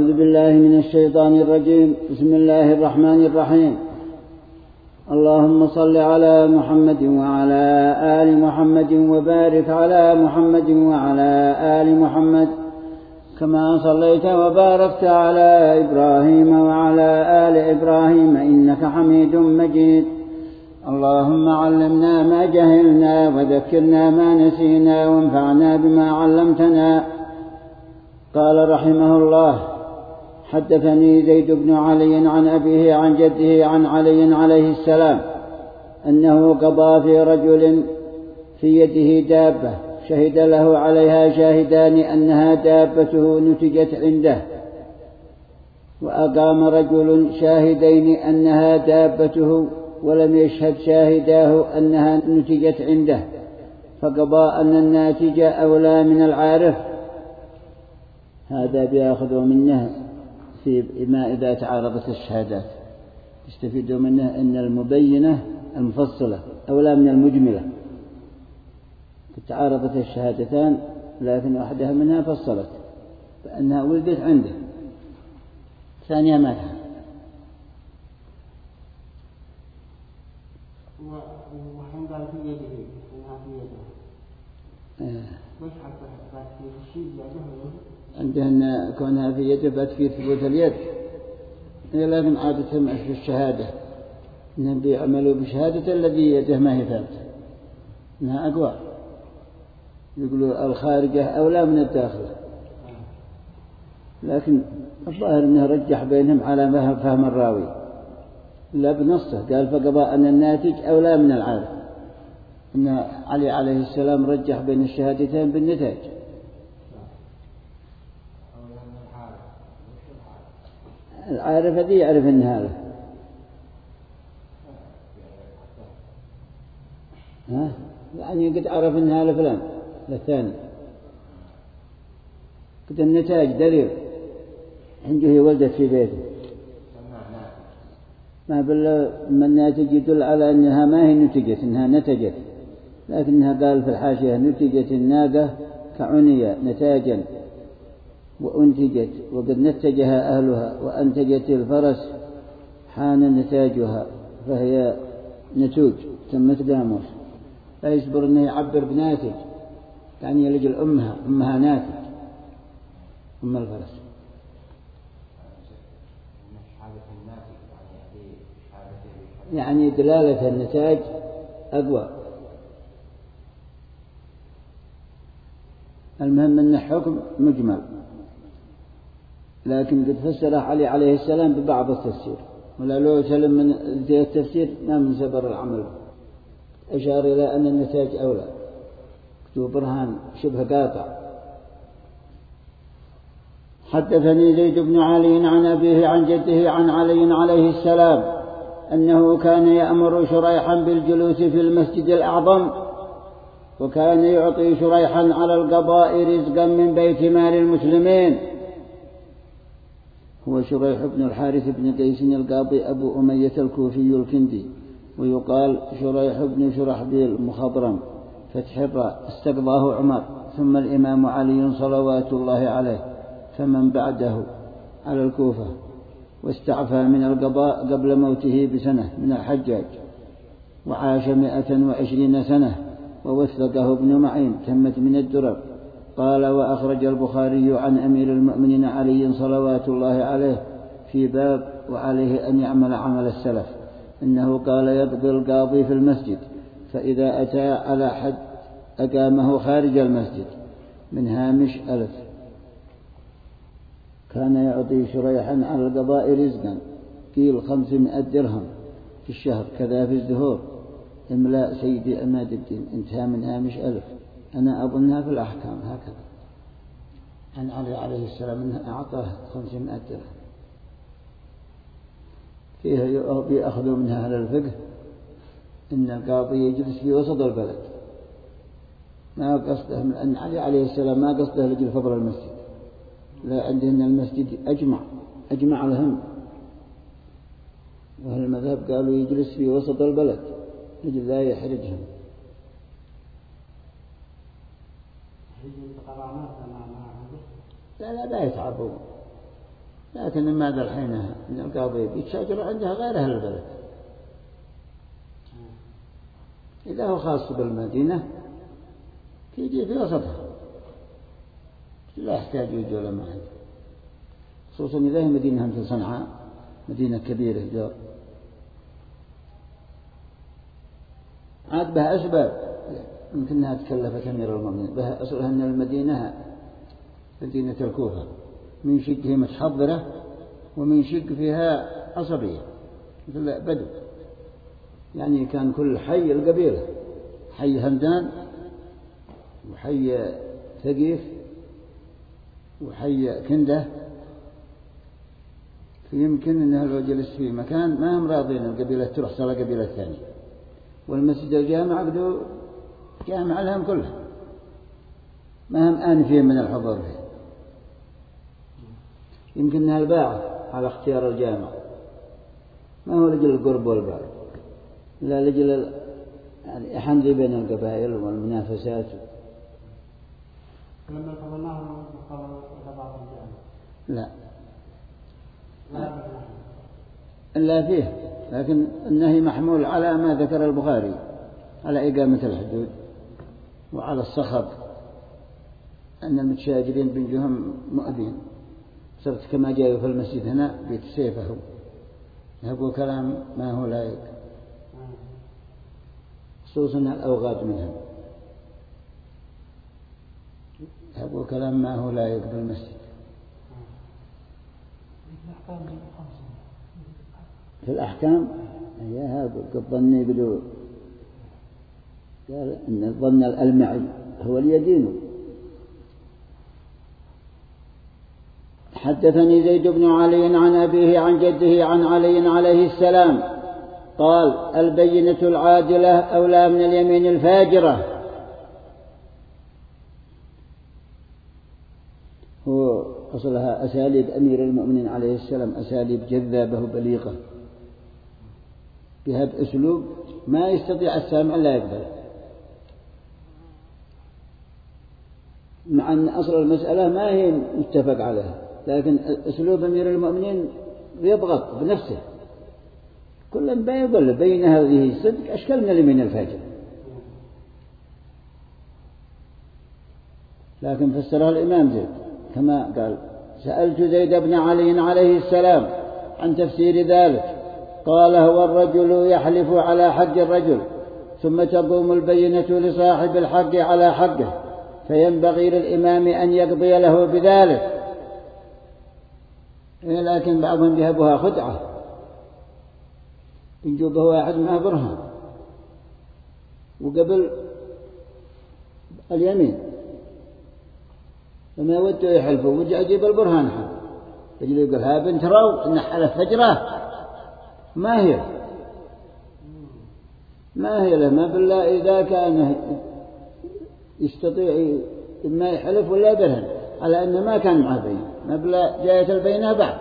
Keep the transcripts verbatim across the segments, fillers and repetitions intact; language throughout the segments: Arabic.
أعوذ بالله من الشيطان الرجيم. بسم الله الرحمن الرحيم. اللهم صل على محمد وعلى آل محمد وبارك على محمد وعلى آل محمد كما صليت وباركت على إبراهيم وعلى آل إبراهيم إنك حميد مجيد. اللهم علمنا ما جهلنا وذكرنا ما نسينا وانفعنا بما علمتنا. قال رحمه الله: حدثني زيد بن علي عن أبيه عن جده عن علي عليه السلام أنه قضى في رجل في يده دابة شهد له عليها شاهدان أنها دابته نتجت عنده، وأقام رجل شاهدين أنها دابته ولم يشهد شاهداه أنها نتجت عنده، فقضى أن الناتج أولى من العارف. هذا بيأخذ منه في ما إذا تعارضت الشهادات، تستفيد منه أن المبينة المفصلة أولى من المجملة. تعارضت الشهادتان لكن واحدها منها فصلت فأنها ولدت عنده، ثانية ما لها. وحين قال في يده إنها في يده ليش حتى في الشيء عندهن كونها في يده بات في ثبوت اليد، لكن عادتهم في الشهادة إنهم بيعملوا بشهادة الذي يده ما هي ثابتة إنها أقوى، يقولوا الخارجة أولى من الداخلة، لكن الظاهر أنه رجح بينهم على فهم الراوي لا بنصه. قال فقضى أن الناتج أولى من العارف، أن علي عليه السلام رجح بين الشهادتين بالنتاج. العارف الذي يعرف أن هذا ها يعني قد عرف أن هذا فلان للثاني، قد النتاج دليل عنده هي ولدت في بيته، ما بل من الناتج يدل على أنها ما هي نتجت إنها نتجت، لكنها قال في الحاشية نتجت الناقة كعنية نتاجا وأنتجت، وقد نتجها أهلها وأنتجت الفرس حان نتاجها، فهي نتوج تمت قاموس. لا يصبر أنه يعبر بناتج يعني يلجل أمها أمها ناتج أم الفرس. يعني دلالة النتاج أقوى. المهم أن حكم مجمل، لكن قد فسره علي عليه السلام ببعض التفسير، ولا لو سلم من التفسير ما من سبر العمل، أشار إلى أن النتاج أولى، كتب برهان شبه قاطع. حدثني زيد بن علي عن أبيه عن جده عن علي عليه السلام أنه كان يأمر شريحا بالجلوس في المسجد الأعظم، وكان يعطي شريحا على القضاء رزقا من بيت مال المسلمين. هو شريح بن الحارث بن قيس القاضي أبو أمية الكوفي الكندي، ويقال شريح بن شرحبيل المخضرم فتح الراء. استقضاه عمر ثم الإمام علي صلوات الله عليه فمن بعده على الكوفة، واستعفى من القضاء قبل موته بسنة من الحجاج، وعاش مائة وعشرين سنة، ووثقه ابن معين تمت من الدرر. قال: وأخرج البخاري عن أمير المؤمنين علي صلوات الله عليه في باب وعليه أن يعمل عمل السلف، إنه قال: يقضي القاضي في المسجد، فإذا أتى على حد أقامه خارج المسجد من هامش ألف. كان يعطي شريحا على القضاء رزقا قيل خمسمائة درهم في الشهر، كذا في الزهور. إملاء سيدي أماد الدين انتهى من هامش ألف. أنا أظنها في الأحكام هكذا عن علي عليه السلام أنه أعطاه خمسمائة درهم. فيه بيأخذوا منها أهل الفقه إن القاضي يجلس في وسط البلد، ما قصده من أن علي عليه السلام ما قصده لجل فضل المسجد، لا، عندنا المسجد أجمع أجمع الهم، وأهل المذهب قالوا يجلس في وسط البلد لجل لا يحرجهم. لا لا لا يتعبون، لكن ماذا الحين من القاضي يتشاجر عندها غير أهل البلد. إذا هو خاص بالمدينة يجي في وسطها لا يحتاج يجي ولا ما عنده، خصوصا إذا هي مدينة مثل صنعاء مدينة كبيرة جو. عاد بها أسباب يمكنها تكلفت أمير المؤمنين، بها أصلها أن المدينة مدينة الكوفة من شق هي متحضرة ومن شق فيها عصبية مثل بدو، يعني كان كل حي القبيلة، حي همدان وحي ثقيف وحي كندة، فيمكن أنه لو جلس في مكان ما هم راضين القبيلة تروح صلاة قبيلة ثانية، والمسجد الجامع عقدوا جامع لهم كلها ما هم آنفين من الحضور فيه. يمكن أنها الباعة على اختيار الجامع، ما هو لجل القرب والبعد، لا لجل يعني أحمد بين القبائل والمنافسات. لما قبلناه قبل بعض لا إلا فيه، لكن النهي محمول على ما ذكر البخاري على إقامة الحدود وعلى الصخب، أن المتشاجرين بينهم مؤذين، صرت كما جاءوا في المسجد هنا بيت سيفه يقول كلام ما هو لايق، خصوصا الأوغاد منهم يقول كلام ما هو لايق بالمسجد. في الأحكام هي هذا الظن يقولوا قال إن الظن الألمعي هو اليدين. حدثني زيد بن علي عن أبيه عن جده عن علي عليه السلام قال البينة العادلة أولى من اليمين الفاجرة. هو أصلها أساليب أمير المؤمنين عليه السلام أساليب جذابة بليغة، بها بأسلوب ما يستطيع السامع لا يقبل، مع أن أصل المسألة ما هي متفق عليها، لكن أسلوب أمير المؤمنين يضغط بنفسه كل ما يقول بين هذه الصدق أشكال من اليمين الفاجر. لكن فسرها الإمام زيد كما قال سألت زيد بن علي عليه السلام عن تفسير ذلك قال هو الرجل يحلف على حق الرجل ثم تقوم البينة لصاحب الحق على حقه فينبغي للإمام أن يقضي له بذلك. لكن بعضهم يهبها خدعة يجوبه واحد معه برهان وقبل اليمين لما يودوا يحلفوا وجاء يجيب البرهان حل يجي يقول ها بنت رو إن حلف فجرة ما هي ما هي له ما بالله إذا كان يستطيع ما يحلف ولا برهن على أنه ما كان معه بين ما بالله جاءت البينة بعد،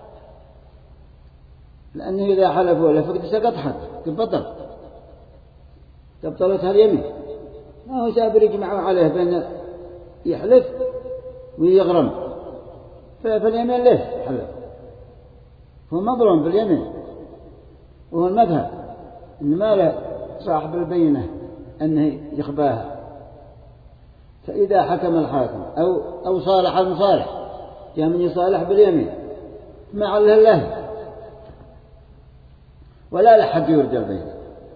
لأنه إذا حلف ولا فقد سقط حد بطل تبطلتها اليمين، ما هو سابر يجمعوا عليه بين يحلف ويغرم فاليمين ليش حلف هو مظلوم باليمين. وهو المذهب إن ما له صاحب البينة أنه يخباها، فإذا حكم الحاكم أو أو صالح المصالح جاء من يصالح باليمين ما عليه الله ولا لحد يرجى البينة.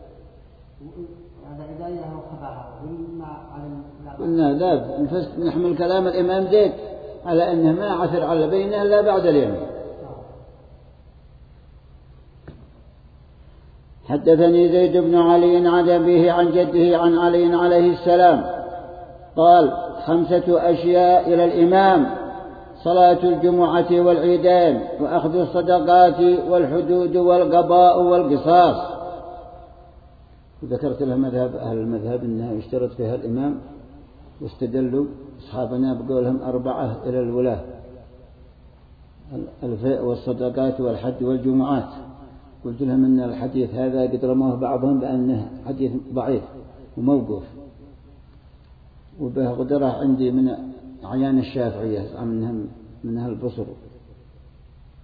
قلنا لا نحمل كلام الإمام زيد على أنه ما عثر على بينه إلا بعد اليمين. حدثني زيد بن علي عن أبيه عن جده عن علي عليه السلام قال خمسة أشياء إلى الإمام صلاة الجمعة والعيدين وأخذ الصدقات والحدود والقضاء والقصاص. ذكرت له مذهب أهل المذهب أنها يشترط فيها الإمام واستدلوا أصحابنا بقولهم أربعة إلى الولاة الفيء والصدقات والحج والجمعات. قلت لهم أن الحديث هذا قد رموه بعضهم بأنه حديث ضعيف وموقوف وبه قدره عندي من أعيان الشافعية منها منها البصر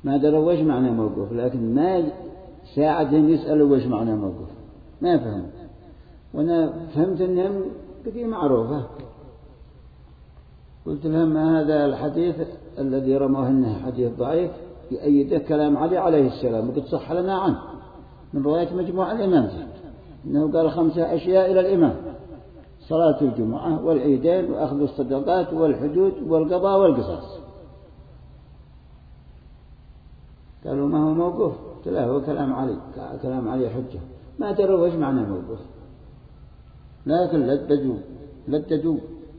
ما دروا وش معنى موقوف، لكن ما ساعدهم يسألوا وش معنى موقوف، ما فهم. وأنا فهمت أنهم قضية معروفة، قلت لهم هذا الحديث الذي رموه أنه حديث ضعيف يؤيده كلام علي عليه السلام، وقد صح لنا عنه من رواية مجموعة الإمام زيد أنه قال خمسة أشياء إلى الإمام: صلاة الجمعة والعيدين وأخذ الصدقات والحدود والقضاء والقصاص. قالوا ما هو موقوف؟ قلت لا، هو كلام علي، كلام علي حجة. ما دروا وش معنى موقوف، لكن لددوا لددوا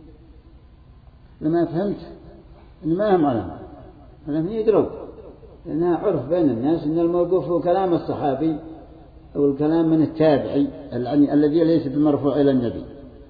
لما فهمت إن ما هم علم، لم يدروا، لأنها عرف بين الناس أن الموقوف هو كلام الصحابي أو الكلام من التابعي الذي ليس بمرفوع إلى النبي.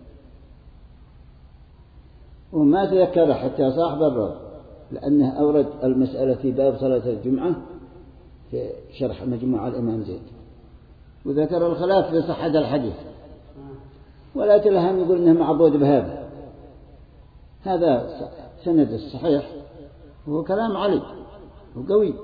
وما تذكر حتى صاحب الروض، لأنه أورد المسألة في باب صلاة الجمعة في شرح مجموعة الإمام زيد، وذكر الخلاف في صحة الحديث، ولا تلهم يقول إنه معضود بهذا. هذا سند الصحيح هو كلام علي وقوي،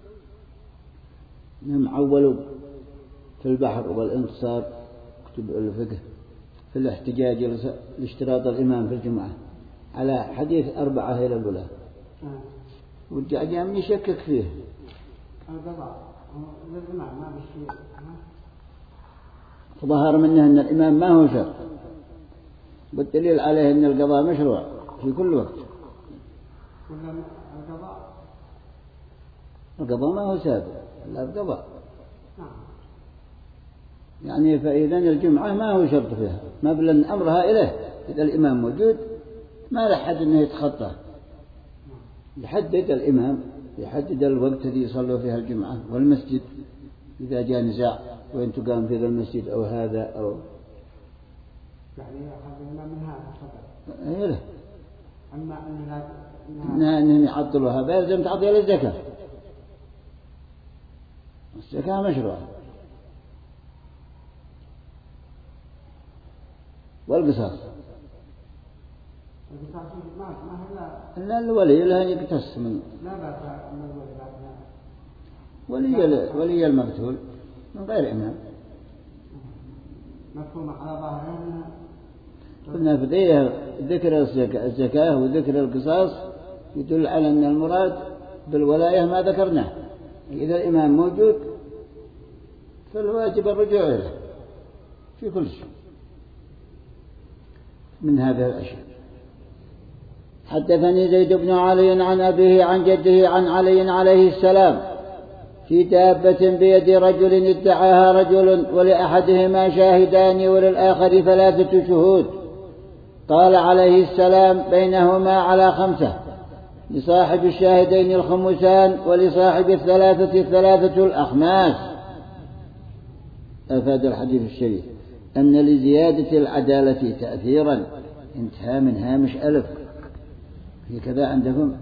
إنهم عولوا في البحر والانتصار كتب الفقه في الاحتجاج لاشتراط الإمام في الجمعة على حديث أربعة إلى الولاة، والجعجام يشكك فيه. ظهر منه أن الإمام ما هو شرط، والدليل عليه أن القضاء مشروع في كل وقت. القضاء ما هو سابق، لا القضاء يعني. فإذا الجمعة ما هو شرط فيها، ما بل أمرها إليه إذا الإمام موجود، ما لحد أنه يتخطى، يحدد الإمام، يحدد الوقت الذي يصلوا فيها الجمعة، والمسجد إذا جاء نزاع وين تقام في ذا المسجد أو هذا أو يعني أخذنا من هذا الخبر. إيه له. أما أنها إنها إنهم يعطلوها بلزم تعطيها للزكاة. الزكاة مشروع. والقصاص. القصاص ما ما هلا. إلا الولي له يقتص من. لا بأس من الولي. ولي ولي المقتول من غير إمام. مفهوم على ظاهرها. قلنا في ذكر الزكاة وذكر القصاص يدل على أن المراد بالولاية ما ذكرناه. إذا الإمام موجود فالواجب الرجوع إليه في كل شيء من هذه الأشياء. حدثني زيد بن علي عن أبيه عن جده عن علي عليه السلام في دابة بيد رجل ادعاها رجل ولأحدهما شاهدان وللآخر ثلاثة شهود. قال عليه السلام بينهما على خمسة، لصاحب الشاهدين الخمسان ولصاحب الثلاثة الثلاثة الأخماس. أفاد الحديث الشريف أن لزيادة العدالة تأثيرا. انتهى من هامش ألف. هي كذا عندكم؟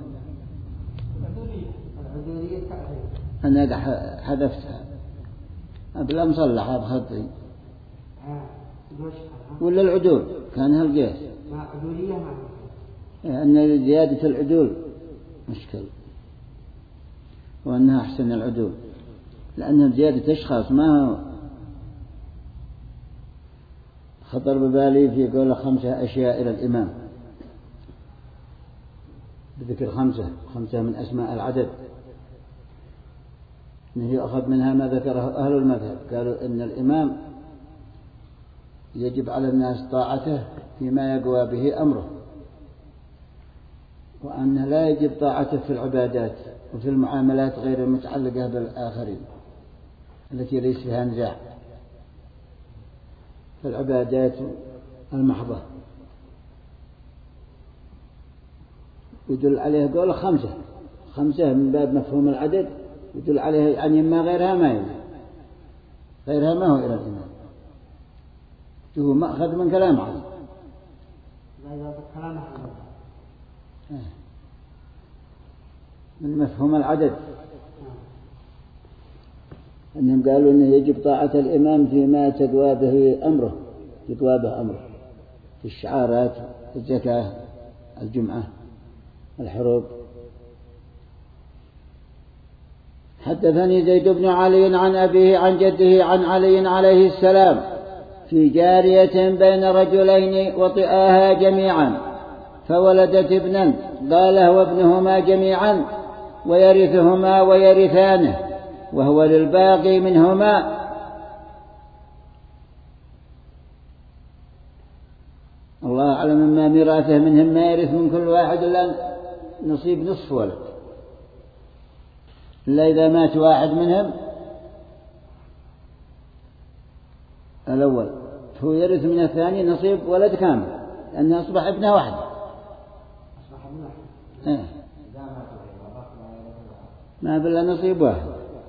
العدولية تأثير. أنا حذفتها بلا مصلحة بخطي. ولا العدول كان هالقياس. ما عدولية ما. أن زيادة العدول مشكل، وأنها أحسن العدول، لأن زيادة أشخاص ما هو. خطر ببالي في قول خمسة أشياء إلى الإمام، بذكر خمسة خمسة من أسماء العدد، أنه يأخذ منها ما ذكره أهل المذهب. قالوا إن الإمام يجب على الناس طاعته فيما يقوى به أمره، وأن لا يجب طاعته في العبادات وفي المعاملات غير المتعلقة بالآخرين التي ليس فيها نزاع، في العبادات المحضة. يدل عليه قول خمسة خمسة من باب مفهوم العدد، يدل عليه يعني ما غيرها ما يلي، غيرها ما هو إلى الإمام. هو مأخذ من كلام علي. من مفهوم العدد أنهم قالوا أنه يجب طاعة الإمام فيما تقوى به أمره، تقوى به أمره في الشعارات، الزكاة، الجمعة، الحروب. حدثني زيد بن علي عن أبيه عن جده عن علي عليه السلام في جارية بين رجلين وطئاها جميعا فولدت ابنا قال هو ابنهما جميعا ويرثهما ويرثانه وهو للباقي منهما. الله أعلم ما ميراثه منهم ما يرث من كل واحد إلا نصيب نصف ولد، إلا إذا مات واحد منهم الأول هو يرث من الثاني نصيب ولد كامل لأنه أصبح ابنه واحد. إيه. ما بلا نصيب واحد.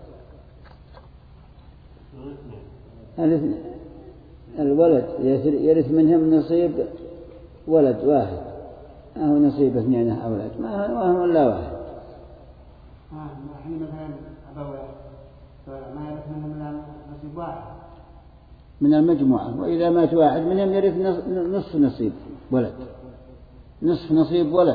الولد يرث منهم نصيب ولد واحد أو نصيب اثنين أولاد ما هم إلا واحد. الحين مثلا أبوه ما يرث منهم إلا نصيب واحد من المجموعة، وإذا مات واحد منهم يرث نصف نصيب ولد نصف نصيب ولد.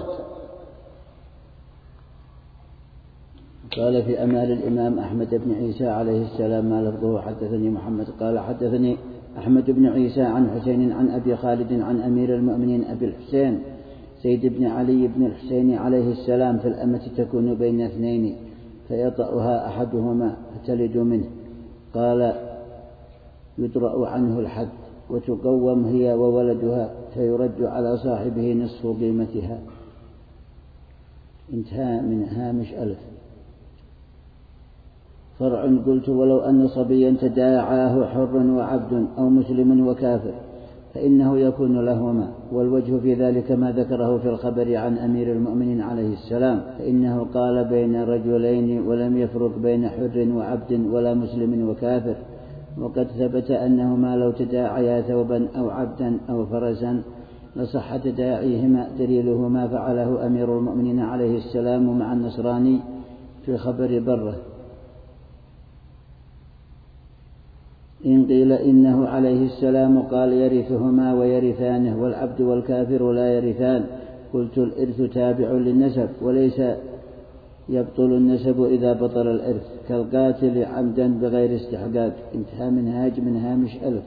قال في أمال الإمام أحمد بن عيسى عليه السلام ما لفظه حدثني محمد قال حدثني أحمد بن عيسى عن حسين عن أبي خالد عن أمير المؤمنين أبي الحسين سيد بن علي بن الحسين عليه السلام في الأمة تكون بين اثنين فيطأها أحدهما فتلد منه قال يدرأ عنه الحد وتقوم هي وولدها فيرد على صاحبه نصف قيمتها. انتهى من هامش ألف. فرع قلت ولو أن صبيا تداعاه حر وعبد أو مسلم وكافر فإنه يكون لهما، والوجه في ذلك ما ذكره في الخبر عن أمير المؤمنين عليه السلام فإنه قال بين رجلين ولم يفرق بين حر وعبد ولا مسلم وكافر، وقد ثبت أنهما لو تداعيا ثوبا أو عبدا أو فرسا لصح تداعيهما دليله ما فعله أمير المؤمنين عليه السلام مع النصراني في خبر بره. إن قيل إنه عليه السلام قال يرثهما ويرثانه والعبد والكافر لا يرثان قلت الإرث تابع للنسب وليس يبطل النسب إذا بطل الإرث كالقاتل عمدا بغير استحقاق. انتهى منهاج من هامش ألف.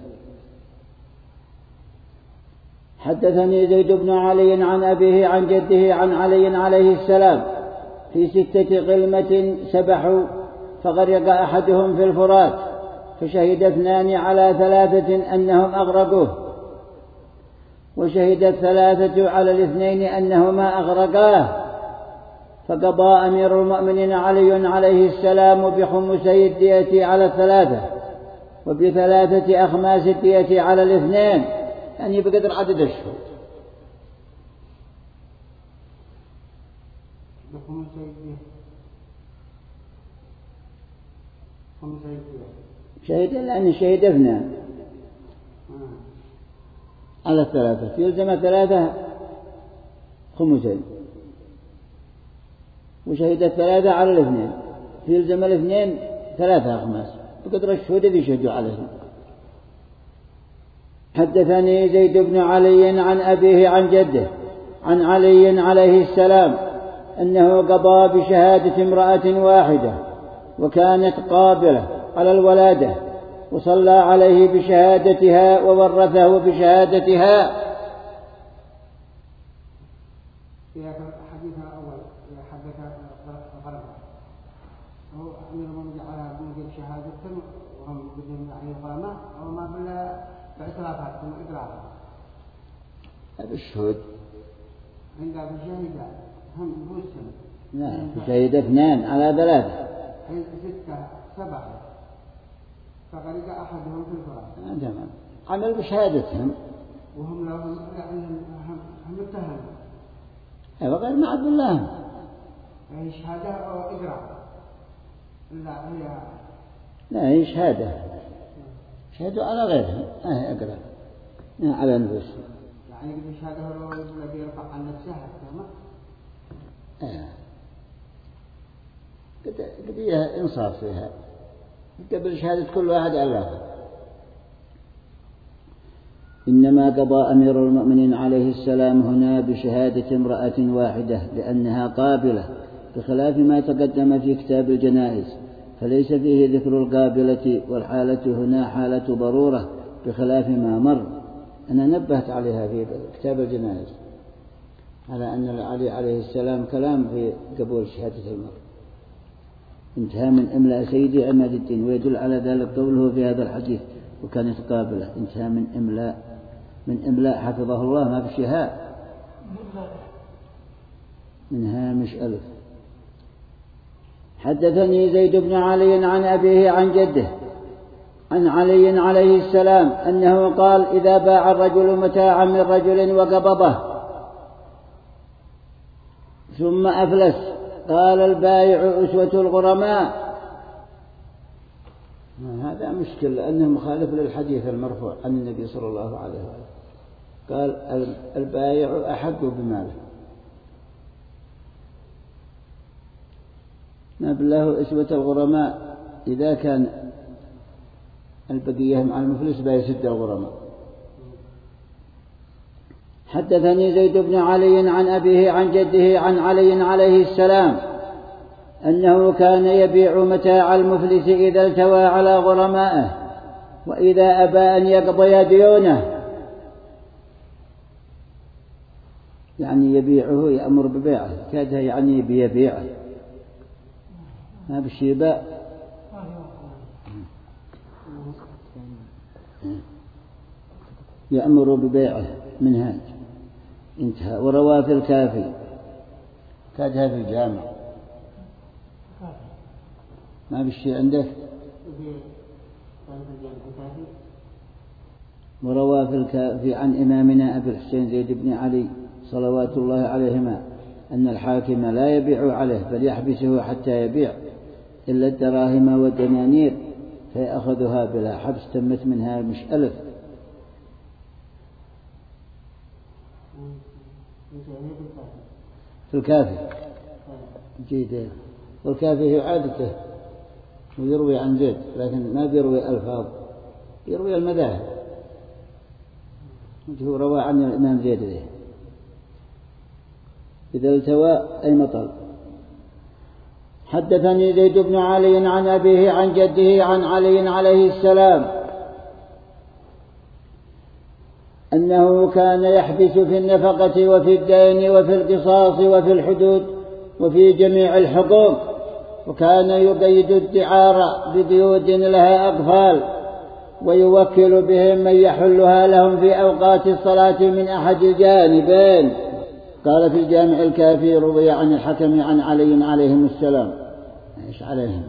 حدثني زيد بن علي عن أبيه عن جده عن علي عليه السلام في ستة قلمة سبحوا فغرق أحدهم في الفرات فشهد اثنان على ثلاثة أنهم أغرقوه وشهد الثلاثة على الاثنين أنهما أغرقاه فقضى أمير المؤمنين علي عليه السلام بخمسي الدية على الثلاثة وبثلاثة أخماس الدية على الاثنين يعني بقدر عدد الشهود. شهد لأن شهد اثنان على الثلاثة يلزم ثلاثة خمسين وشهد الثلاثة على الاثنين يلزم الاثنين ثلاثة أخماس بقدر الشهود الذي شهدوا عليهم. حدثني زيد بن علي عن أبيه عن جده عن علي عليه السلام أنه قضى بشهادة امرأة واحدة وكانت قابلة على الولادة وصلى عليه بشهادتها وورثه بشهادتها. في حديث الأول حدث غربا هو أمير المؤمنين على موجب شهادة وهم بدهم عليه غرامة أو ما بلا باعترافات ثم إقرار هذا الشهود عند الشهيدة هم بوسهم لا شهيد اثنان على ثلاثة ستة سبعة فغرق أحدهم في الفرات. تمام عمل بشهادتهم وهم لهم يعني هم متهم أيوة غير مع عبد الله يعني شهادة أو إقرار لا هي لا هي شهادة شهدوا على غيرهم اه اقرأ على نفسهم يعني قد شهادة هو الذي يرفع عن نفسه تمام اه قد قد فيها إنصاف فيها قبل شهادة كل واحد على الآخر. إنما قضى أمير المؤمنين عليه السلام هنا بشهادة امرأة واحدة لأنها قابلة بخلاف ما تقدم في كتاب الجنائز فليس فيه ذكر القابلة، والحالة هنا حالة ضرورة بخلاف ما مر. أنا نبهت عليها في كتاب الجنائز على أن علي عليه السلام كلام في قبول شهادة المرء انتهى من إملاء سيدي عماد الدين، ويدل على ذلك قوله في هذا الحديث وكانت قابلة، انتهى من إملاء من إملاء حفظه الله ما بشهاء من هامش ألف. حدثني زيد بن علي عن أبيه عن جده عن علي عليه السلام أنه قال: إذا باع الرجل متاعا من رجل وقبضه ثم أفلس قال البائع أسوة الغرماء. هذا مشكل لأنه مخالف للحديث المرفوع عن النبي صلى الله عليه وسلم، قال البائع أحق بماله، ما بالله أسوة الغرماء إذا كان البقية مع المفلس بيسد الغرماء. حدثني زيد بن علي عن أبيه عن جده عن علي عليه السلام أنه كان يبيع متاع المفلس إذا التوى على غرمائه وإذا أبى أن يقضي ديونه، يعني يبيعه يأمر ببيعه، كاد يعني بيبيعه ما بالشيباء. يأمر ببيعه منهاج انتهى. ورواه في الكافي، كادها في الجامع ما بالشيء عندك. ورواه في الكافي عن إمامنا أبي الحسين زيد بن علي صلوات الله عليهما أن الحاكم لا يبيع عليه بل يحبسه حتى يبيع إلا الدراهم والدنانير فيأخذها بلا حبس تمت منها مش ألف. في الكافي جيد. والكافي هي عادته ويروي عن زيد لكن ما بيروي ألفاظ، يروي المذاهب، هو روى عن الإمام زيد ذي إذا التوى أي مطل. حدثني زيد بن علي عن أبيه عن جده عن علي عليه السلام أنه كان يحبس في النفقة وفي الدين وفي القصاص وفي الحدود وفي جميع الحقوق، وكان يقيد الدعار ببيوت لها أقفال ويوكل بهم من يحلها لهم في أوقات الصلاة من أحد الجانبين. قال في الجامع الكافي روي عن الحكم عن علي عليهم السلام ايش عليهم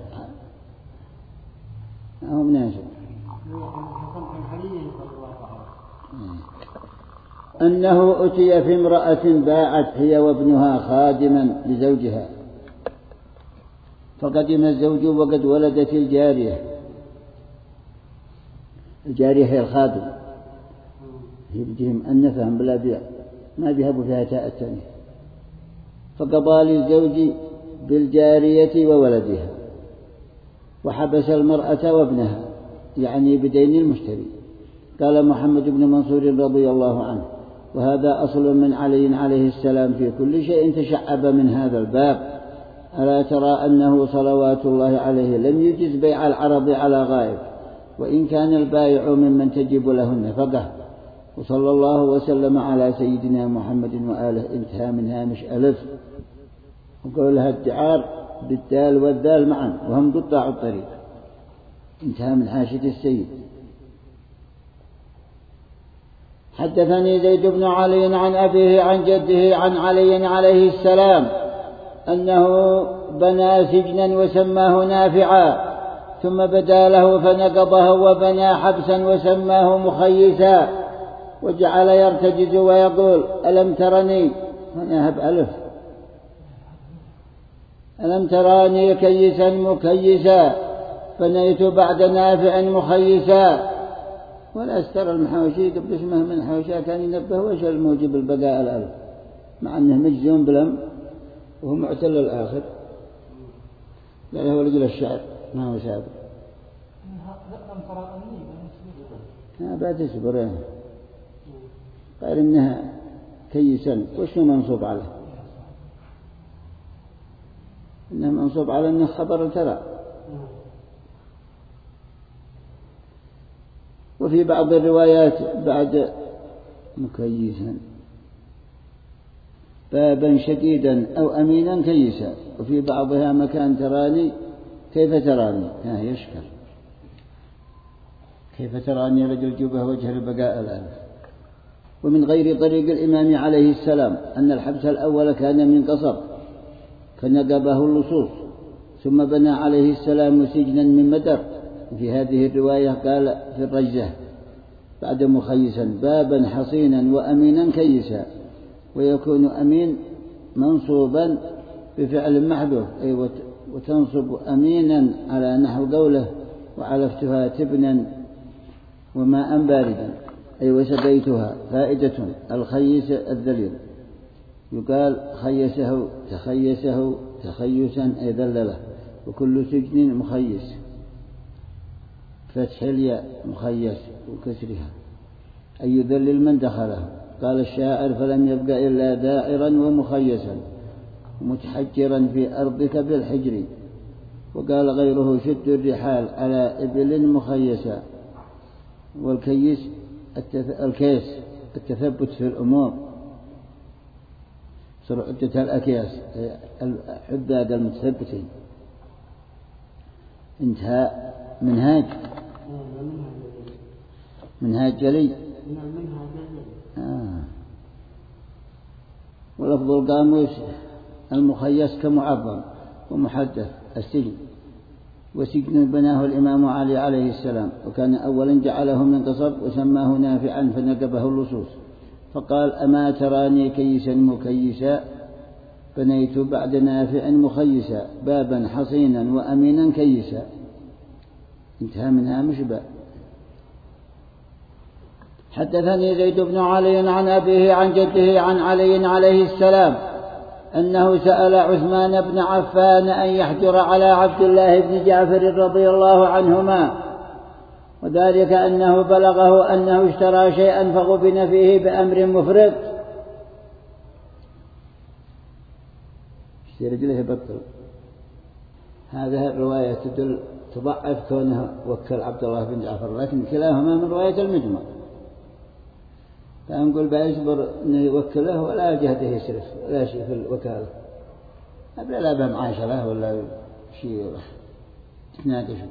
هم ناس أنه أتي في امرأة باعت هي وابنها خادما لزوجها، فقدم الزوج وقد ولدت الجارية، الجارية هي الخادم، هي بدهم أنفهم بلا بيع ما بيهبوا فيها تاء التانية، فقضى للزوج بالجارية وولدها وحبس المرأة وابنها يعني بدين المشتري. قال محمد بن منصور رضي الله عنه: وهذا أصل من علي عليه السلام في كل شيء تشعب من هذا الباب. ألا ترى أنه صلوات الله عليه لم يجز بيع العرض على غائب وإن كان البائع ممن تجب له النفقة. وصلى الله وسلم على سيدنا محمد وآله. انتهى من هامش ألف. وقولها الدعار بالدال والذال معا وهم قطاع الطريق. انتهى من حاشية السيد. حدثني زيد بن علي عن أبيه عن جده عن علي عليه السلام أنه بنى سجنا وسماه نافعا ثم بدا له فنقضه وبنى حبسا وسماه مخيسا وجعل يرتجز ويقول: ألم ترني هنا هب ألف ألم تراني كيسا مكيسا بنيت بعد نافع مخيسا. ولا استرى المحاوشي قبل اسمه من حوشا كان ينبه وش الموجب البقاء الألف مع أنه مجزوم بلم وهو معتل الآخر. لا هو رجل الشعر ما هو سابق. ها بعد اصبر قال إنها كيسا وش منصوب عليه؟ إنه منصوب على أنه خبر ترى وفي بعض الروايات بعد مكيسا بابا شديدا أو أمينا كيسا، وفي بعضها مكان تراني كيف تراني، ها يشكر كيف تراني رجل جبه وجه البقاء الآن. ومن غير طريق الإمام عليه السلام أن الحبس الأول كان من قصر فنقبه اللصوص، ثم بنى عليه السلام سجنا من مدر. في هذه الرواية قال في الرجزة بعد مخيسا بابا حصينا وأمينا كيسا، ويكون أمين منصوبا بفعل محذوف أي وتنصب أمينا على نحو قوله وعلفتها تبنا وماء باردا أي وسقيتها. فائدة الخيس الذليل يقال خيسه تخيسه تخيسا أي ذلله، وكل سجن مخيس فتح الياء مخيس وكسرها أي يذلل من دخله. قال الشاعر فلم يبق إلا داعرا ومخيسا متحجرا في أرضك بالحجر. وقال غيره شد الرحال على إبل مخيسة. والكيس الكيس التثبت في الأمور صار عدة الأكياس الحداد المتثبتين. انتهى منهاج منهاج جلي آه. ولفظ القاموس المخيس كمعظم ومحدث السجن، وسجن بناه الإمام علي عليه السلام، وكان أولا جعله من قصب وسماه نافعا فنقبه اللصوص، فقال أما تراني كيسا مكيسا بنيت بعد نافع مخيسا بابا حصينا وأمينا كيسا. انتهى منها مشبع. حدثني زيد بن علي عن أبيه عن جده عن علي عليه السلام أنه سأل عثمان بن عفان أن يحجر على عبد الله بن جعفر رضي الله عنهما، وذلك أنه بلغه أنه اشترى شيئا فغبن فيه بأمر مفرط. اشتري رجله بطل. هذه الرواية تدل تضعف كونه وكل عبد الله بن جعفر، لكن كلاهما من رواية المجمع، فنقول بيصبر أنه يوكله ولا جهده يسرف ولا شيء في الوكالة، أبلا لا بمعاشرة ولا شيء تناقشه.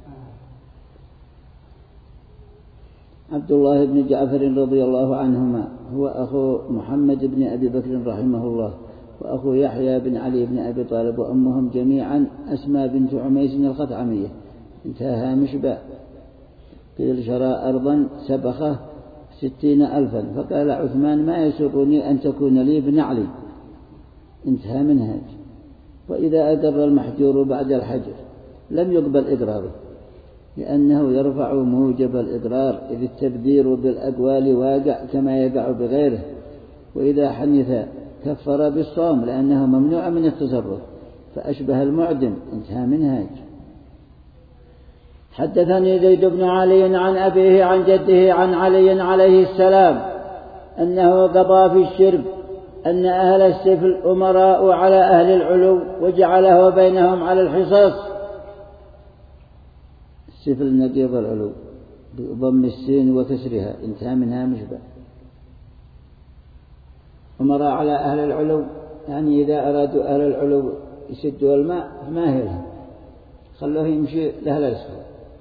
عبد الله بن جعفر رضي الله عنهما هو أخو محمد بن أبي بكر رحمه الله، وأخو يحيى بن علي بن أبي طالب، وأمهم جميعا أسماء بنت عميس الخطعمية. انتهى مشبع. قيل شرى أرضا سبخه ستين ألفا، فقال عثمان ما يسرني أن تكون لي بن علي. انتهى منهاج. وإذا أدر المحجور بعد الحجر لم يقبل إقراره، لأنه يرفع موجب الإقرار إذ التبذير بالأقوال واقع كما يقع بغيره. وإذا حنث كفر بالصوم لأنه ممنوع من التصرف فأشبه المعدم. انتهى منهاج. حدثني زيد بن علي عن أبيه عن جده عن علي عليه السلام أنه قضى في الشرب أن أهل السفل أمراء على أهل العلو وجعله بينهم على الحصص. السفل نقيض العلو بضم السين وكسرها. انتهى منها مشبع. أمراء على أهل العلو يعني إذا أرادوا أهل العلو يسدوا الماء فما هي لهم، خلوه يمشي لأهل الأسفل.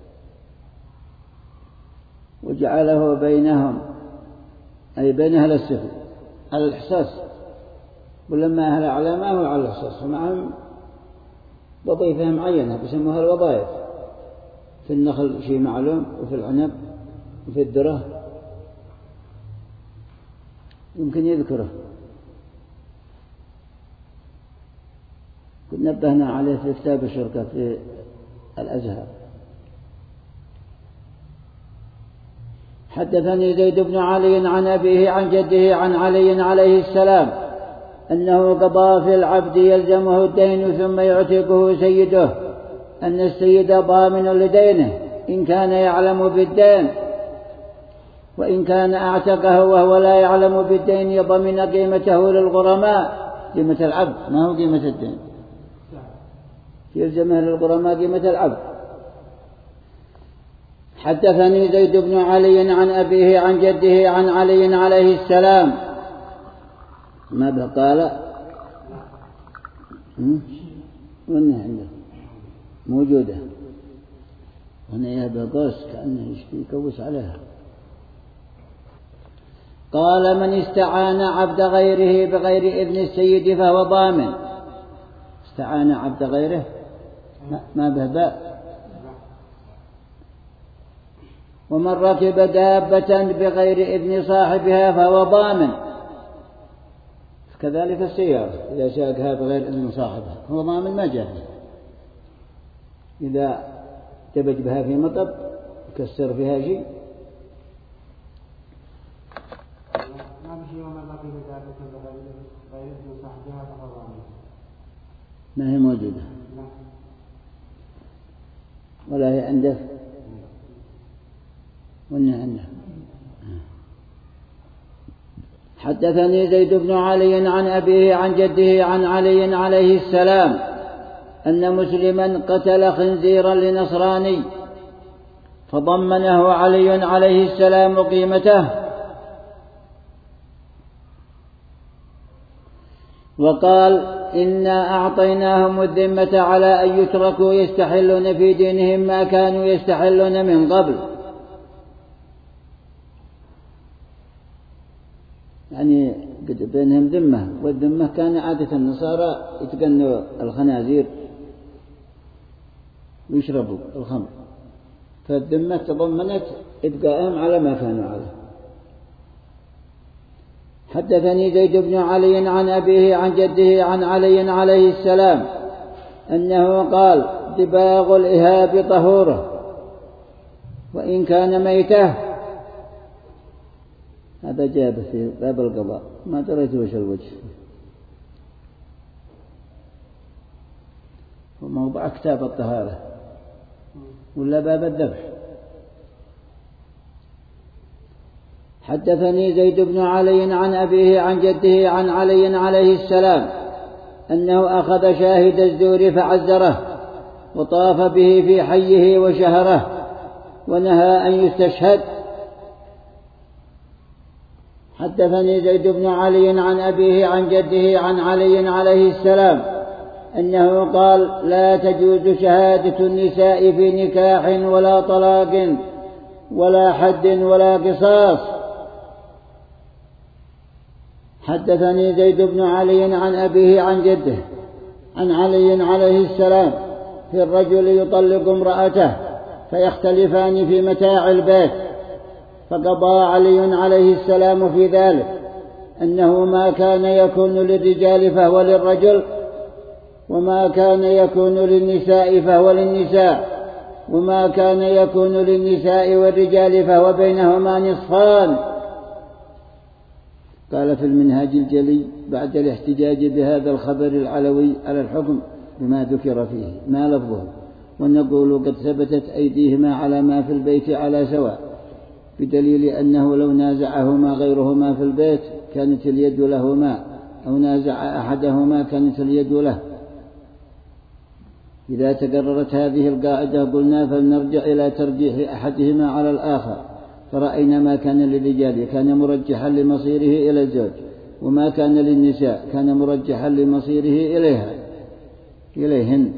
وجعله بينهم أي بين أهل السفل على الحصص، ولما أهل الأعلى ما هو على الحصص ومعهم وظيفة معينة بيسموها الوظائف. في النخل شيء معلوم، وفي العنب وفي الذرة يمكن يذكره. كنا نبهنا عليه في كتاب الشركة في الأزهر. حدثني زيد بن علي عن أبيه عن جده عن علي عليه السلام أنه قضى في العبد يلزمه الدين ثم يعتقه سيده أن السيد ضامن لدينه إن كان يعلم بالدين، وإن كان أعتقه وهو لا يعلم بالدين يضمن قيمته للغرماء. قيمة العبد ما هو قيمة الدين، يلزمه للغرماء قيمة العبد. حدثني زيد بن علي عن أبيه عن جده عن علي عليه السلام. ماذا قال؟ وين عنده موجودة هنا يا بقص كأنه يشتي يكوس عليها. قال: من استعان عبد غيره بغير إذن السيد فهو ضامن. استعان عبد غيره ما به باء. ومن ركب دابة بغير إذن صاحبها فهو ضامن. كذلك السيارة إذا ساقها بغير إذن صاحبها هو ضامن ما جاء. إذا تبج بها في مطب كسر فيها شيء ما هي موجودة ولا هي عنده وإنها عنده. حدثني زيد بن علي عن أبيه عن جده عن علي عليه السلام أن مسلما قتل خنزيرا لنصراني فضمنه علي عليه السلام قيمته وقال: إنا أعطيناهم الذمة على أن يتركوا يستحلون في دينهم ما كانوا يستحلون من قبل. يعني قد بينهم ذمة، والذمة كان عادة النصارى يتقنوا الخنازير ويشربوا الخمر، فالذمة تضمنت إبقائهم على ما كانوا عليه. حدثني زيد بن علي عن أبيه عن جده عن علي عليه السلام أنه قال: دباغ الإهاب طهوره وإن كان ميته. هذا جاب في باب القضاء ما دريت وش الوجه، وموضع كتاب الطهارة ولا باب الذبح. حدثني زيد بن علي عن أبيه عن جده عن علي عليه السلام أنه أخذ شاهد الزور فعزره وطاف به في حيه وشهره ونهى أن يستشهد. حدثني زيد بن علي عن أبيه عن جده عن علي عليه السلام أنه قال: لا تجوز شهادة النساء في نكاح ولا طلاق ولا حد ولا قصاص. حدثني زيد بن علي عن أبيه عن جده عن علي عليه السلام في الرجل يطلق امرأته فيختلفان في متاع البيت، فقضى علي عليه السلام في ذلك أنه ما كان يكون للرجال فهو للرجل، وما كان يكون للنساء فهو للنساء، وما كان يكون للنساء والرجال فهو بينهما نصفان. قال في المنهاج الجلي بعد الاحتجاج بهذا الخبر العلوي على الحكم بما ذكر فيه ما لفظه، ونقول قد ثبتت أيديهما على ما في البيت على سواء، بدليل أنه لو نازعهما غيرهما في البيت كانت اليد لهما، أو نازع أحدهما كانت اليد له. إذا تكررت هذه القاعدة قلنا فلنرجع إلى ترجيح أحدهما على الآخر، فرأينا ما كان للرجال كان مرجحا لمصيره إلى الزوج، وما كان للنساء كان مرجحا لمصيره إليها إليهن.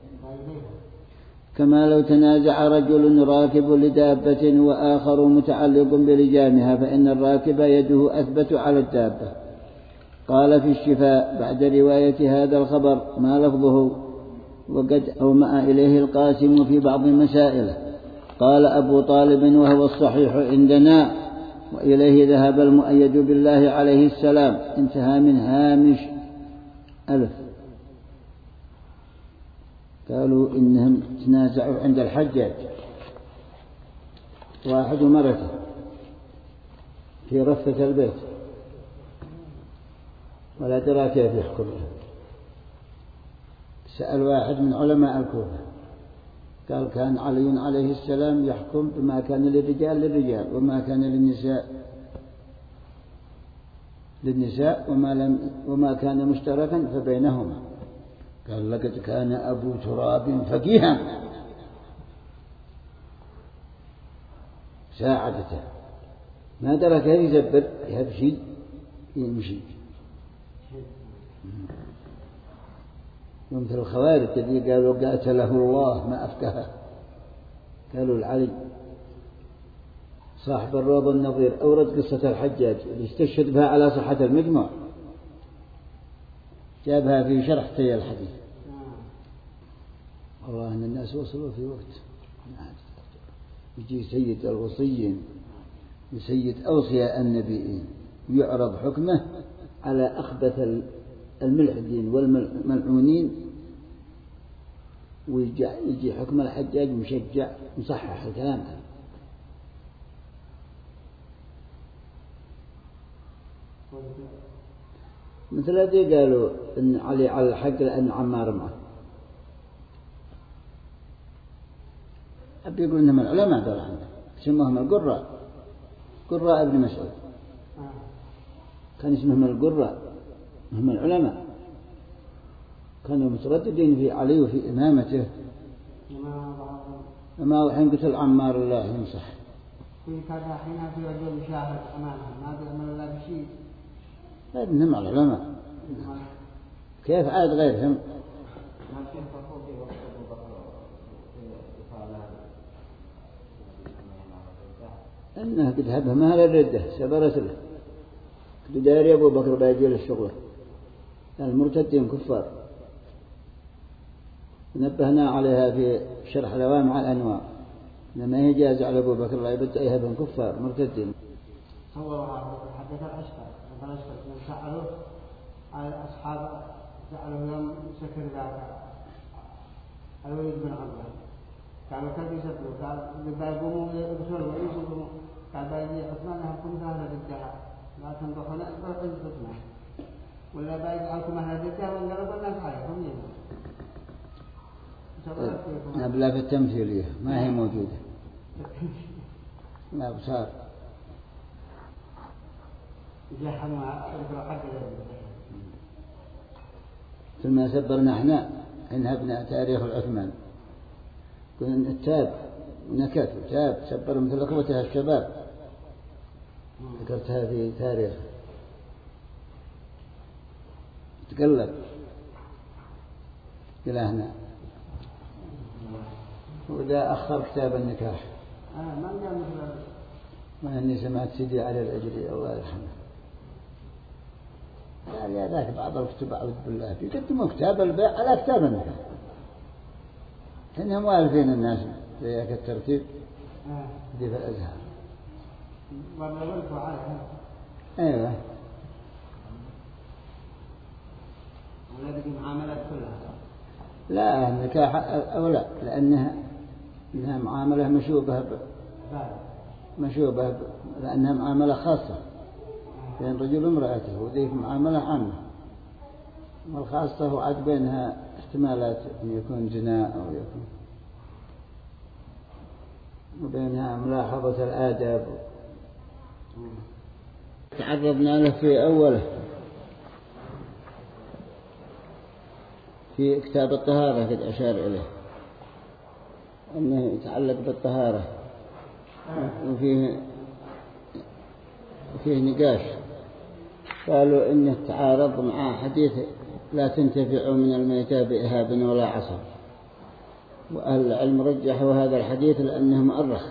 كما لو تنازع رجل راكب لدابة وآخر متعلق بلجامها فإن الراكب يده أثبت على الدابة. قال في الشفاء بعد رواية هذا الخبر ما لفظه وقد أومأ إليه القاسم في بعض مسائله. قال أبو طالب وهو الصحيح عندنا وإليه ذهب المؤيد بالله عليه السلام. انتهى من هامش ألف. قالوا إنهم تنازعوا عند الحجاج واحد ومرته في رفة البيت ولا ترى كيف يحكم. سأل واحد من علماء الكوفة قال كان علي عليه السلام يحكم بما كان للرجال للرجال وما كان للنساء للنساء وما, لم وما كان مشتركا فبينهما. قال لقد كان أبو تراب فقيها. مساعدته، ما درى كيف يزبر يهب شيء يمشي. ومثل الخوارج الذي قالوا قاتله الله ما أفكه، قالوا العلي صاحب الروض النظير أورد قصة الحجاج اللي استشهد بها على صحة المجموع، جابها في شرح تي الحديث. والله أن الناس وصلوا في وقت يجي سيد الوصيين وسيد أوصياء النبيين ويعرض حكمه على أخبث الملحدين والملعونين، ويجي حكم الحجاج مشجع مصحح الكلام. مثل الذي قالوا إن علي على الحق لأن عمار معه، أبي يقول إنهم العلماء دول عنده اسمهم القراء، قراء ابن مسعود كان اسمهم القراء، هم العلماء كانوا مترددين في علي وفي إمامته. ما وحين قتل عمار الله ينصح في كذا حين في رجل شاهد أمامهم ما بيعمل لا بشيء، لأنهم العلماء كيف عاد غيرهم. أنه قد هبه ما هل الردة سبرت له قد داري أبو بكر باجي للشغل المرتدين كفار، نبهنا عليها في شرح لوامع الأنواع لما يجاز على أبو بكر لا يبدأ يهبهم كفار مرتدين. صورها حدث الأشكال الأشكال سألوا على أصحاب سألوا يوم سكر ذاك الوليد بن عمرو كانوا كذي يسبلوا كانوا بيقوموا يبصروا ويسبلوا كان باقي عثمان لهم كل أهل ضدها لا تنضحون أكبر عند عثمان ولا باقي عنكم أهل ضدها وانقلبوا الناس عليهم نبلا في التمثيلية ما هي موجودة لا بصار ثم سبرنا احنا انهبنا تاريخ العثمان كنا التاب نكت تاب سبر مثل لقبتها الشباب ذكرتها في تاريخ تقلب إلى هنا. وإذا أخر كتاب النكاح ما أني سمعت سيدي علي الأجري الله يرحمه قال يا ذاك بعض الكتب أعوذ بالله يقدموا كتاب البيع على كتاب النكاح، إنهم والفين الناس في ذاك الترتيب دي في الأزهر. أيوة لا النكاح أولى لأنها إنها معاملة مشوبة مشوبة لأنها معاملة خاصة بين رجل وامرأته وذيك معاملة عامة، والخاصة هو عاد بينها احتمالات أن يكون زنا أو يكون وبينها ملاحظة الآداب. تعرضنا له في أوله في كتاب الطهارة قد أشار إليه أنه يتعلق بالطهارة وفيه وفيه نقاش قالوا إنه تعارض مع حديث لا تنتفع من الميتة بإهاب ولا عصب، وأهل العلم رجحوا هذا الحديث لأنه مؤرخ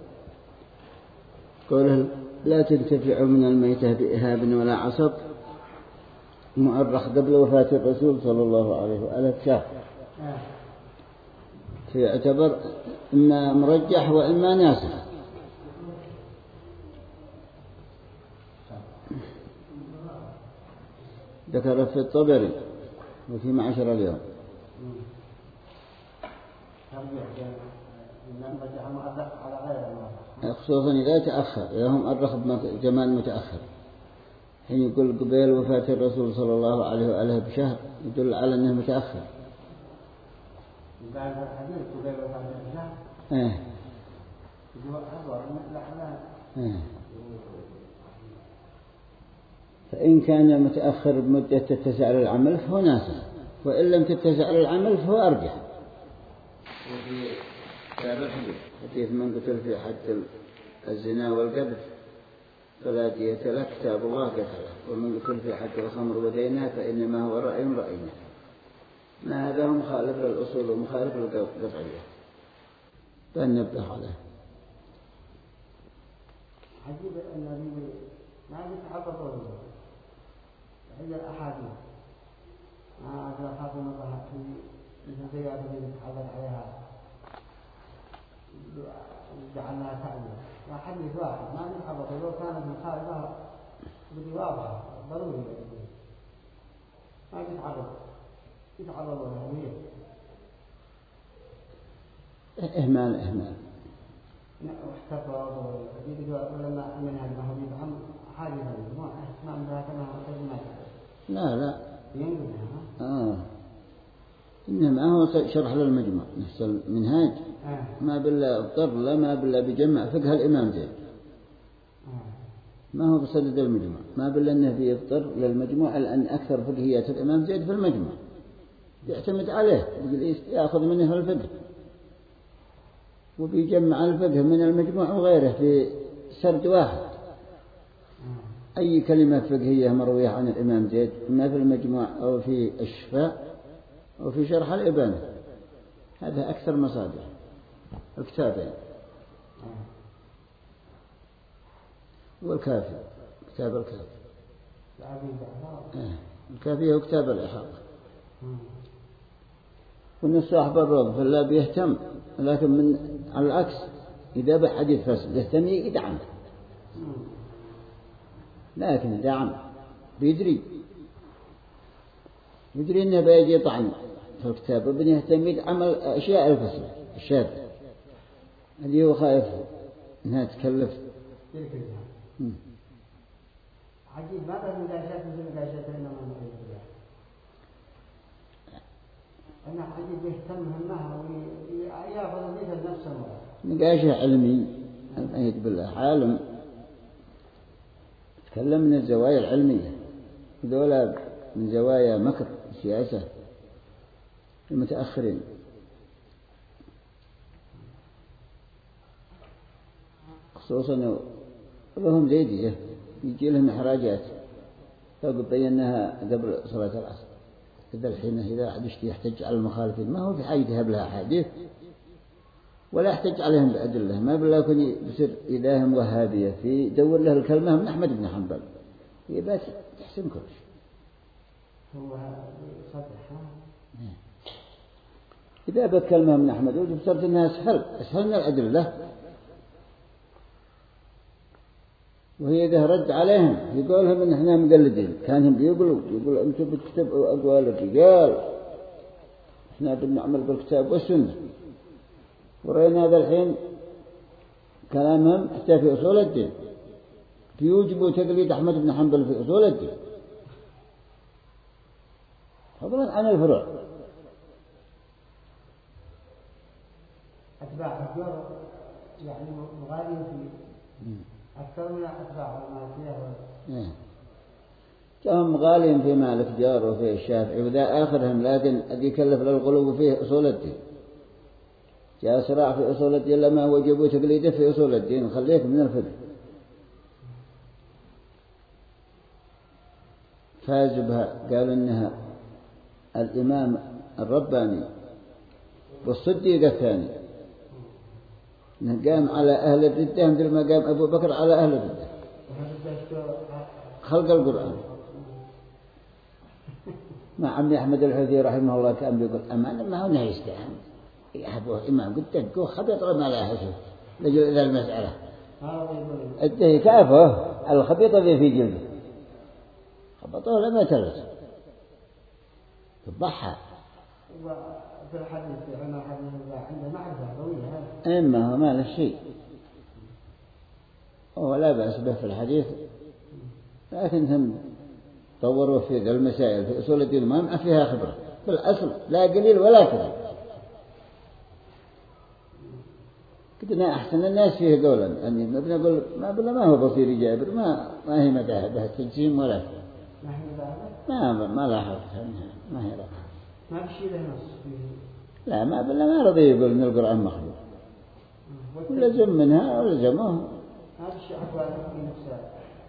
قوله لا تنتفع من الميتة بإهاب ولا عصب مؤرخ قبل وفاة الرسول صلى الله عليه وآله بشهر، فيعتبر إما مرجح وإما ناسخ. ذكر في الطبري وفي معشر اليوم خصوصا إذا تأخر إذا هم أرخ بجمال متأخر حين يقول قبيل وفاة الرسول صلى الله عليه وآله بشهر يدل على أنه متأخر. إيه إيه فإن كان متأخر بمدة تتسع للعمل فهو ناسخ، وإن لم تتسع للعمل فهو أرجح. وفي كتاب الحديث حديث من قتل في حد الزنا والقذف فلا دية له كتاب الله قتله، ومن يكن في حق الخمر ودينها فإنما هو رأي رأينا. ما هذا مخالف للأصول ومخالف للقطعية، فننبه عليه. عجيب النبي ما يتعبطوا عند الأحاديث ما أدرى خاطر نظرها في مثل زيادة اللي يتعبط عليها جعلناها تعليم وحديث واحد ما يتعبط لو كانت مخالفة بدي واضحة ضروري ما يتعبط يتعبط ولا هي إهمال إهمال واحتفظ ولما منها المهدي بعم حاجة ما ما عندها كما ما لا لا ينقلها آه إنما هو شرح للمجمع نفس المنهاج آه. ما بالله اضطر لا ما بالله بجمع فقه الإمام زيد آه. ما هو بصدد المجمع ما بالله أنه بيضطر للمجموع لأن أكثر فقهيات الإمام زيد في المجمع يعتمد عليه يأخذ منه الفقه وبيجمع الفقه من المجموع وغيره في سرد واحد. أي كلمة فقهية مروية عن الإمام زيد ما في المجموع أو في الشفاء أو في شرح الإبانة هذا أكثر مصادر الكتابين والكافي كتاب الكافي الكافي هو كتاب الإحاطة وإن صاحب الروض فلا بيهتم لكن من على العكس إذا بحديث فاسد يهتم يدعم لكن يدعم بيدري يدري إنه بيجي طعن في الكتاب وبن يهتم يدعم الأشياء الفاسدة الشاذ اللي هو خايف إنها تكلف عجيب ما بس مداشات مثل مداشات إنما أنا عجيب يهتم همها ويأخذ مثل نفسه نقاشة علمي الأيد بالله عالم تكلم من الزوايا العلمية ذولا من زوايا مكر السياسة المتأخرين خصوصا لهم زيدية يجي لهم إحراجات فقد بيناها قبل صلاة العصر إذا الحين إذا أحد يحتج على المخالفين ما هو في حاجة يذهب لها حديث ولا يحتج عليهم بأدلة ما بالله يكون بصير إلههم وهابية في دور له الكلمة من أحمد بن حنبل يبقى تحسن كل شيء هو صدح إذا بكلمة من أحمد وجبت أنها أسهل أسهل من الأدلة وهي إذا رد عليهم يقولهم إن إحنا مقلدين كانهم بيقولوا يقولوا أنتم بتكتبوا أقوال الرجال إحنا بنعمل بالكتاب والسنة ورأينا هذا الحين كلامهم حتى في أصول الدين فيوجبوا تقليد أحمد بن حنبل في أصول الدين فضلا عن الفروع أتباع الجار يعني مغالين في أكثر من أتباع المالكية كهم غالين في مالك جار وفي الشافعي وذا آخرهم لكن الذي يكلف للغلو فيه أصول الدين جاء صراع في أصول الدين لما وجبوا تقليده في أصول الدين وخليك من الفقه فازوا بها قالوا إنها الإمام الرباني والصديق الثاني قام على أهل الردة مثل ما قام أبو بكر على أهل الردة خلق القرآن مع عمي أحمد الحوثي رحمه الله كان بيقول أمانة ما هو نهيستان يحبوه إمام قلت تقو خبيط رمى لا يحسوه لجل إلى المسألة التهي كافه الخبيط الذي في جلده خبطوه لما تلس تضحى وفي الحديث عنا حديث عنده معرفة قوية إما هو ما له شيء هو لا بأس به في الحديث لكن هم طوروا في ذا المسائل في أصول الدين ما مع فيها خبرة بالأصل لا قليل ولا كذا كدنا أحسن الناس فيه قولا يعني ما بنقول ما بلا ما هو بصير جابر ما ما هي مذاهبها تجسيم ولا ما ما لاحظ ما هي رأي ما بشي له نص لا ما بلا ما رضي يقول إن القرآن مخلوق ولزم منها ولزمه هذا الشيء أقوى في نفسه.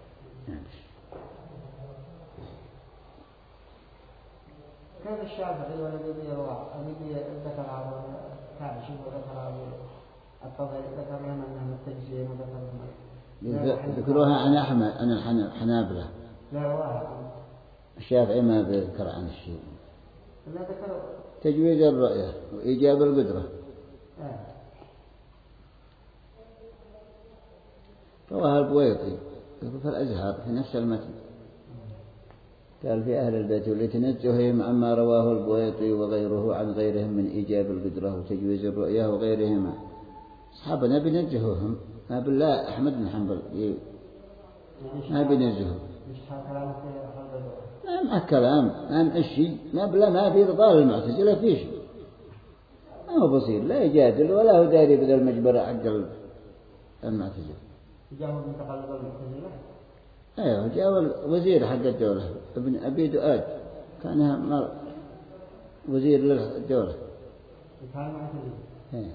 كان الشافعي والذي يروى الذي ذكر هذا كابشي وذكر هذا الطبري ذكر لهم أنهم التجزية وذكر ذكروها عن أحمد عن الحنابلة. لا رواها الشافعي ما ذكر عن الشيء. لا ذكر تجويز الرؤية وإيجاب القدرة. آه. رواها البويطي في الأزهار في نفس المتن. قال في أهل البيت ولتنزههم عما رواه البويطي وغيره عن غيرهم من إيجاب القدرة وتجويز الرؤية وغيرهما. أصحابنا بنزهوهم ما بالله أحمد بن حنبل ما بنزهوهم. ما مع كلام ما مع الشيء ما بلا ما في رضا المعتزلة في شيء ما هو بصير لا يجادل ولا هو داري بدل المجبرة حق المعتزلة. جاءه من تقلب المعتزلة. ايوه جاء وزير حق الدولة ابن أبي دؤاد كان وزير للدولة. كان معتزلة. ايه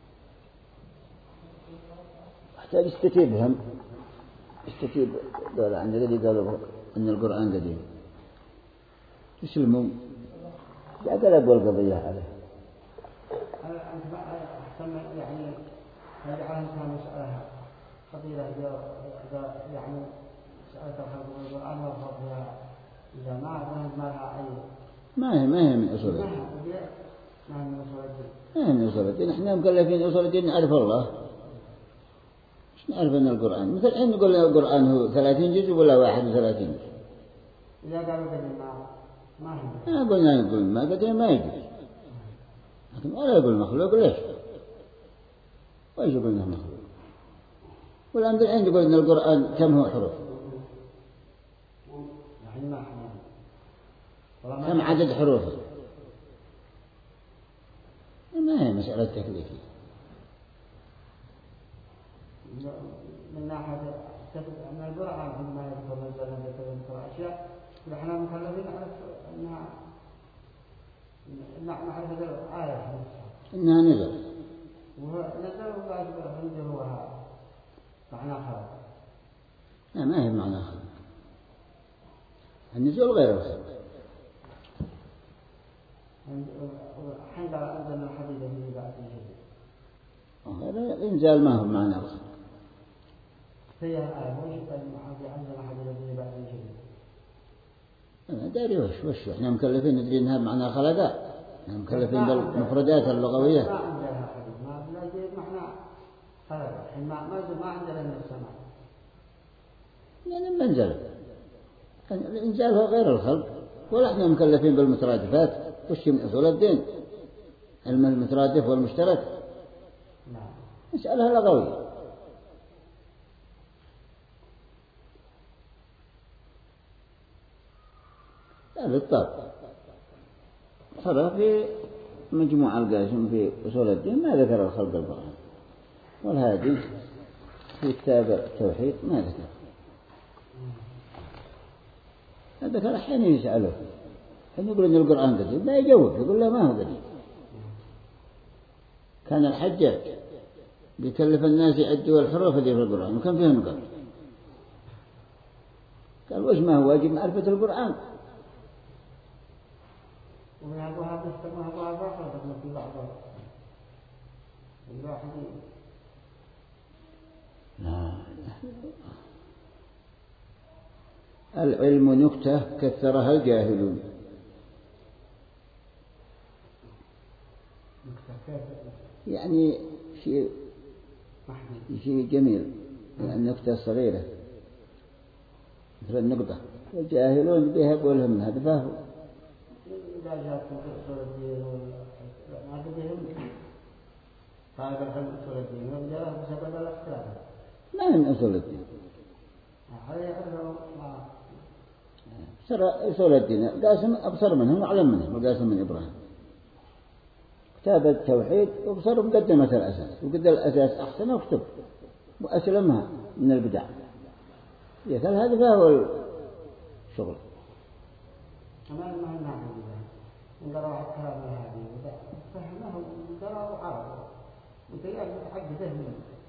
احتاج يستتيبهم يستتيب دولة عند الذي قالوا ان القرآن قديم يسلموا لا قلبوا القضية عليه. أنت أحسن يعني يجعلهم كانوا مسألة خطيرة يعني سألت الخلق بالقرآن وفضلها إذا ما ذهب ما لها أي ما هي ما هي من أصول الدين. ما هي من أصول الدين. ما هي من أصول الدين. إحنا مكلفين أصول الدين نعرف الله. مش نعرف أن القرآن مثل الحين نقول القرآن هو ثلاثين جزء ولا واحد وثلاثين جزء. إذا قالوا قديم ما ما هي. ما قلنا نقول ما قديم ما يجوز. لكن ولا يقول مخلوق ليش؟ وإيش يقولنا مخلوق؟ والآن الحين يقول أن القرآن كم هو حروف؟ كم عدد حروفه؟ ما هي مسألة تكليفية. من ناحية أن القرآن عندما يذكر نزلنا ذكر أشياء نحن مكلفين نعرف أنها نعرف هذه الآية إنها نزل ونزل الله يذكر عنده هو معنى خلق. لا ما هي معنى خلق. النزول غير الخلق. حين أنزلنا الحديث في بعض الشيء. هذا الإنزال ما هو معنى الخلق. هي الآية وش أنزل الحديث في بعض الشيء. أنا داري وش وش إحنا مكلفين ندري إنها معنى خلقا. إحنا مكلفين بالمفردات اللغوية. ما عندنا حديث ما بلاقي معنى خلقا. حين ما ما ما عندنا من السماء. يعني منزل. الإنزال هو غير الخلق. ولا إحنا مكلفين بالمترادفات. وش من أصول الدين علم المترادف والمشترك. نعم. مسألة لغوية. لا بالطبع. صار في مجموعة القاسم في أصول الدين ما ذكر الخلق القرآن. والهادي في كتاب التوحيد ما ذكر. ذكر أحيانا يسأله. حين يقول إن القرآن قديم لا يجاوب يقول له ما هو قديم. كان الحجاج بيكلف الناس يعدوا الحروف اللي في القرآن وكان فيها نقط. قال وش ما هو واجب معرفة القرآن. وهذا هذا استمع هذا هذا في بعض الواحد. لا العلم نكتة كثرها الجاهلون. يعني شيء شيء جميل يعني النكتة الصغيرة مثل النقطة الجاهلون بها قولهم هذا فهو. إذا جاءت أصول الدين ما تدهم هذا الحلم أصول الدين وجاء بسبب الاختلاف. ما من أصول الدين. هذا يعرفه ما. سر أصول الدين قاسم أبصر منهم وأعلم منهم وقاسم من إبراهيم. كتاب التوحيد وبصر مقدمة الأساس وقد الأساس أحسن واكتب وأسلمها من البدع. يقال هذا فهو الشغل. أما ما هو نعم ندروا الكلام هذه فهمه ندروا عرضه وتيار متعدده منه.